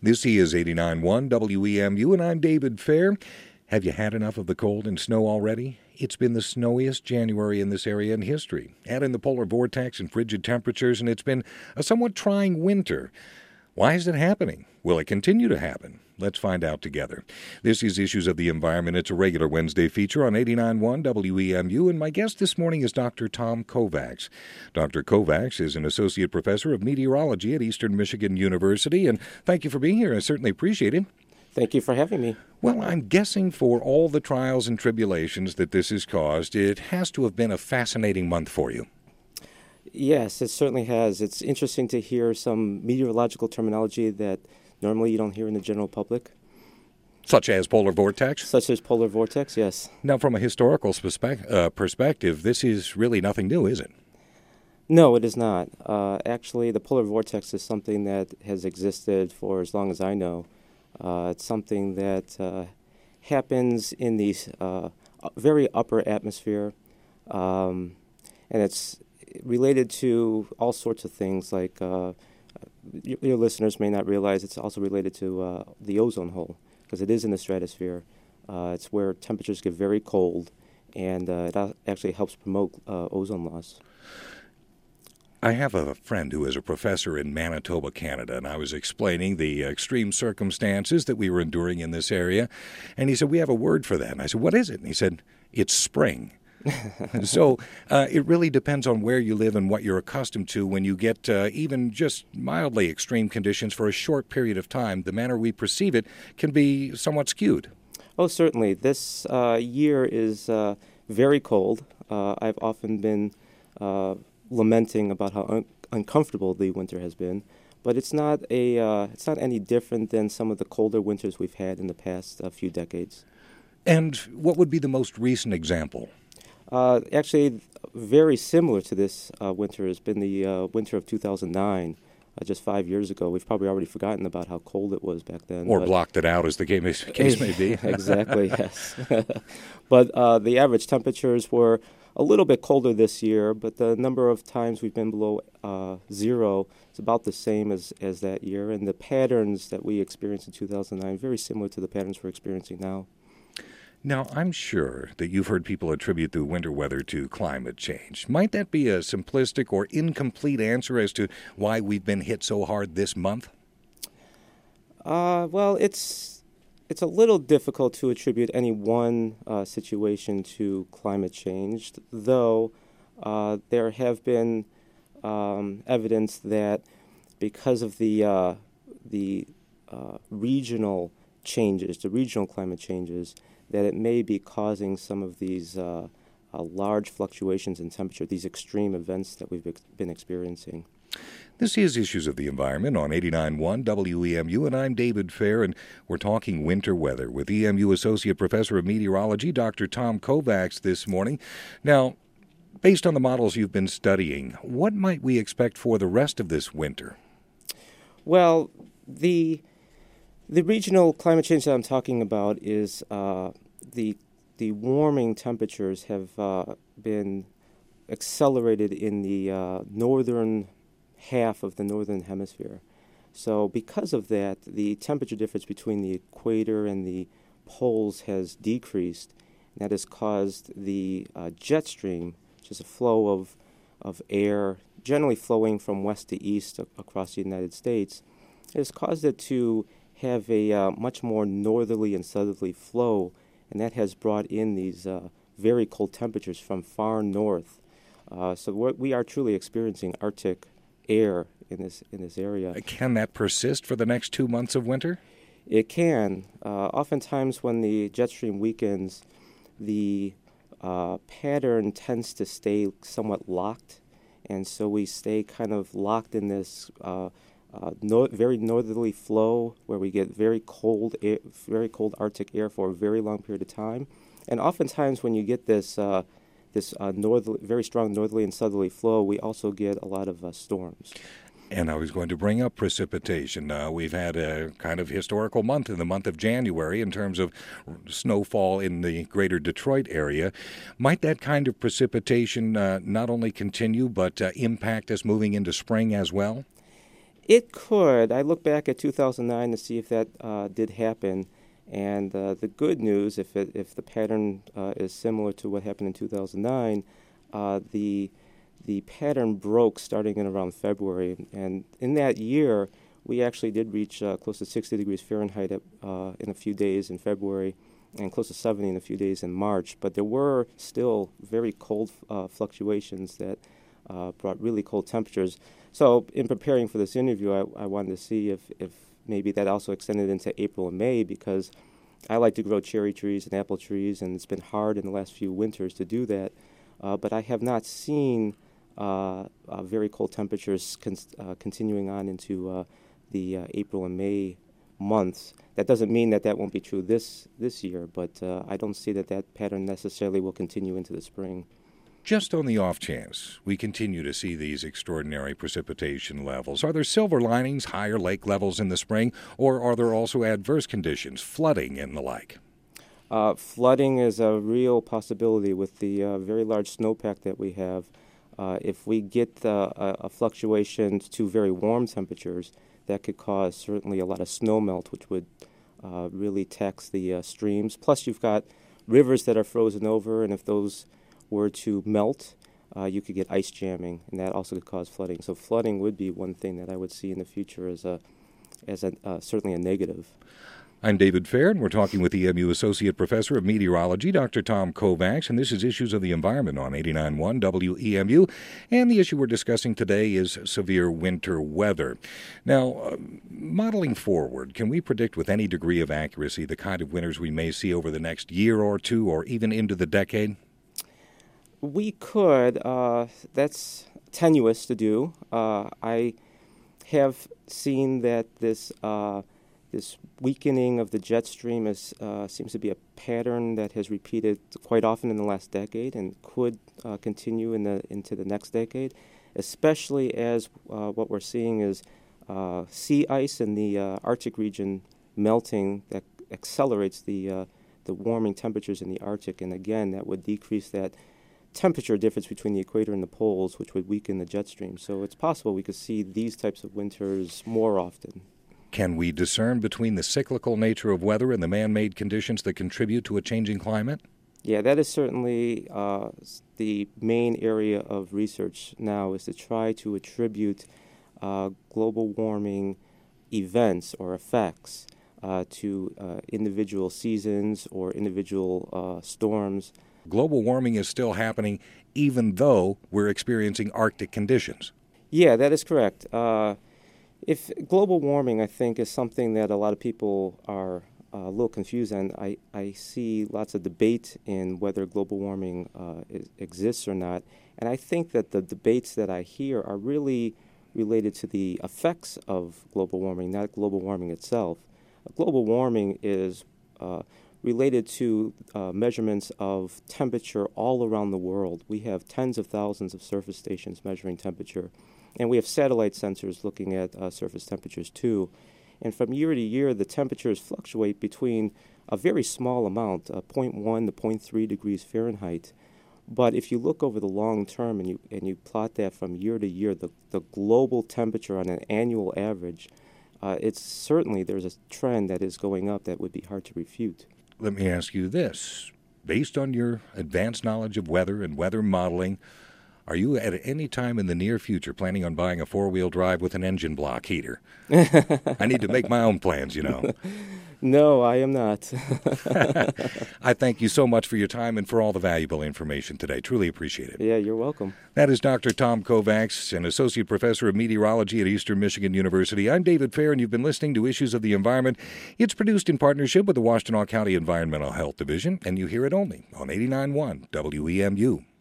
This is 89.1 WEMU, and I'm David Fair. Have you had enough of the cold and snow already? It's been the snowiest January in this area in history. Add in the polar vortex and frigid temperatures, and it's been a somewhat trying winter. Why is it happening? Will it continue to happen? Let's find out together. This is Issues of the Environment. It's a regular Wednesday feature on 89.1 WEMU, and my guest this morning is Dr. Tom Kovacs. Dr. Kovacs is an associate professor of meteorology at Eastern Michigan University, and thank you for being here. I certainly appreciate it. Thank you for having me. Well, I'm guessing for all the trials and tribulations that this has caused, it has to have been a fascinating month for you. Yes, it certainly has. It's interesting to hear some meteorological terminology that normally you don't hear in the general public. Such as polar vortex? Such as polar vortex, yes. Now, from a historical perspective, this is really nothing new, is it? No, it is not. Actually, the polar vortex is something that has existed for as long as I know. It's something that happens in the very upper atmosphere, and it's related to all sorts of things like your listeners may not realize it's also related to the ozone hole, because it is in the stratosphere. It's where temperatures get very cold, and it actually helps promote ozone loss. I have a friend who is a professor in Manitoba, Canada, and I was explaining the extreme circumstances that we were enduring in this area, and he said, we have a word for that. And I said, what is it? And he said, it's spring. So it really depends on where you live and what you're accustomed to. When you get even just mildly extreme conditions for a short period of time, the manner we perceive it can be somewhat skewed. Oh, certainly. This year is very cold. I've often been lamenting about how uncomfortable the winter has been, but it's not any different than some of the colder winters we've had in the past few decades. And what would be the most recent example? Actually, very similar to this winter has been the winter of 2009, just 5 years ago. We've probably already forgotten about how cold it was back then. Or blocked it out, as the case may be. Exactly, yes. But the average temperatures were a little bit colder this year, but the number of times we've been below zero is about the same as that year. And the patterns that we experienced in 2009 very similar to the patterns we're experiencing now. Now, I'm sure that you've heard people attribute the winter weather to climate change. Might that be a simplistic or incomplete answer as to why we've been hit so hard this month? Well, it's a little difficult to attribute any one situation to climate change, though there have been evidence that because of the regional changes, the regional climate changes, that it may be causing some of these large fluctuations in temperature, these extreme events that we've been experiencing. This is Issues of the Environment on 89.1 WEMU, and I'm David Fair, and we're talking winter weather with EMU Associate Professor of Meteorology, Dr. Tom Kovacs, this morning. Now, based on the models you've been studying, what might we expect for the rest of this winter? Well, the regional climate change that I'm talking about is the warming temperatures have been accelerated in the northern half of the northern hemisphere. So because of that, the temperature difference between the equator and the poles has decreased. And that has caused the jet stream, which is a flow of air generally flowing from west to east across the United States, it has caused it to have a much more northerly and southerly flow, and that has brought in these very cold temperatures from far north. So we are truly experiencing Arctic air in this area. Can that persist for the next 2 months of winter? It can. Oftentimes when the jet stream weakens, the pattern tends to stay somewhat locked, and so we stay kind of locked in this very northerly flow where we get very cold Arctic air for a very long period of time. And oftentimes when you get this very strong northerly and southerly flow, we also get a lot of storms. And I was going to bring up precipitation. We've had a kind of historical month in the month of January in terms of snowfall in the greater Detroit area. Might that kind of precipitation not only continue but impact us moving into spring as well? It could. I look back at 2009 to see if that did happen. And the good news, if the pattern is similar to what happened in 2009, the pattern broke starting in around February. And in that year, we actually did reach close to 60 degrees Fahrenheit in a few days in February, and close to 70 in a few days in March. But there were still very cold fluctuations that brought really cold temperatures. So in preparing for this interview, I wanted to see if maybe that also extended into April and May, because I like to grow cherry trees and apple trees, and it's been hard in the last few winters to do that. But I have not seen very cold temperatures continuing on into the April and May months. That doesn't mean that won't be true this year, but I don't see that pattern necessarily will continue into the spring. Just on the off chance we continue to see these extraordinary precipitation levels, are there silver linings, higher lake levels in the spring, or are there also adverse conditions, flooding and the like? Flooding is a real possibility with the very large snowpack that we have. If we get a fluctuation to very warm temperatures, that could cause certainly a lot of snow melt, which would really tax the streams. Plus, you've got rivers that are frozen over, and if those were to melt, you could get ice jamming, and that also could cause flooding. So flooding would be one thing that I would see in the future as certainly a negative. I'm David Fair, and we're talking with EMU Associate Professor of Meteorology, Dr. Tom Kovacs, and this is Issues of the Environment on 89.1 WEMU, and the issue we're discussing today is severe winter weather. Now, modeling forward, can we predict with any degree of accuracy the kind of winters we may see over the next year or two, or even into the decade? We could. That's tenuous to do. I have seen that this weakening of the jet stream seems to be a pattern that has repeated quite often in the last decade and could continue into the next decade, especially as what we're seeing is sea ice in the Arctic region melting that accelerates the warming temperatures in the Arctic, and again that would decrease that temperature difference between the equator and the poles, which would weaken the jet stream. So it's possible we could see these types of winters more often. Can we discern between the cyclical nature of weather and the man-made conditions that contribute to a changing climate? Yeah, that is certainly the main area of research now, is to try to attribute global warming events or effects to individual seasons or individual storms. Global warming is still happening even though we're experiencing Arctic conditions. Yeah, that is correct. If global warming, I think, is something that a lot of people are a little confused on. I see lots of debate in whether global warming exists or not, and I think that the debates that I hear are really related to the effects of global warming, not global warming itself. Global warming is related to measurements of temperature all around the world. We have tens of thousands of surface stations measuring temperature, and we have satellite sensors looking at surface temperatures too. And from year to year, the temperatures fluctuate between a very small amount, 0.1 to 0.3 degrees Fahrenheit. But if you look over the long term and you plot that from year to year, the global temperature on an annual average, it's certainly there's a trend that is going up that would be hard to refute. Let me ask you this. Based on your advanced knowledge of weather and weather modeling, are you at any time in the near future planning on buying a four-wheel drive with an engine block heater? I need to make my own plans, you know. No, I am not. I thank you so much for your time and for all the valuable information today. Truly appreciate it. Yeah, you're welcome. That is Dr. Tom Kovacs, an Associate Professor of Meteorology at Eastern Michigan University. I'm David Fair, and you've been listening to Issues of the Environment. It's produced in partnership with the Washtenaw County Environmental Health Division, and you hear it only on 89.1 WEMU.